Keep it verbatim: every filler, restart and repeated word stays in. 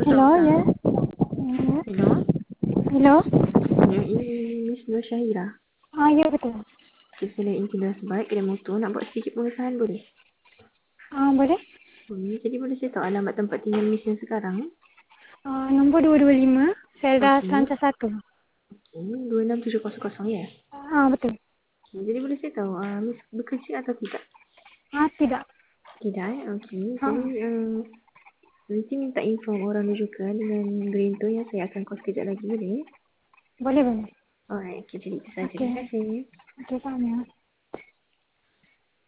Hello, selamat petang. ya. Ya. Hello, Hello. yang ini Miss Nur Syahira. Ah, ya betul. Kita dari Intinas Baik, kedai motor nak buat sedikit pengesahan boleh? Ah, boleh. Hmm, jadi boleh saya tahu alamat tempat tinggal Miss yang sekarang? Ah, nombor dua dua lima, Selda Okey. Selancar satu. Okey, dua enam tujuh kosong kosong ya? Ah, betul. Okay, jadi boleh saya tahu uh, Miss bekerja atau tidak? Ah, tidak. Tidak eh? Okey, jadi Ah, uh, nanti minta inform orang rujukan dengan green tu yang saya akan call sekejap lagi boleh? boleh, boleh. Alright, okay, jadi itu saja. Terima Okey. kasih. Okey, sama.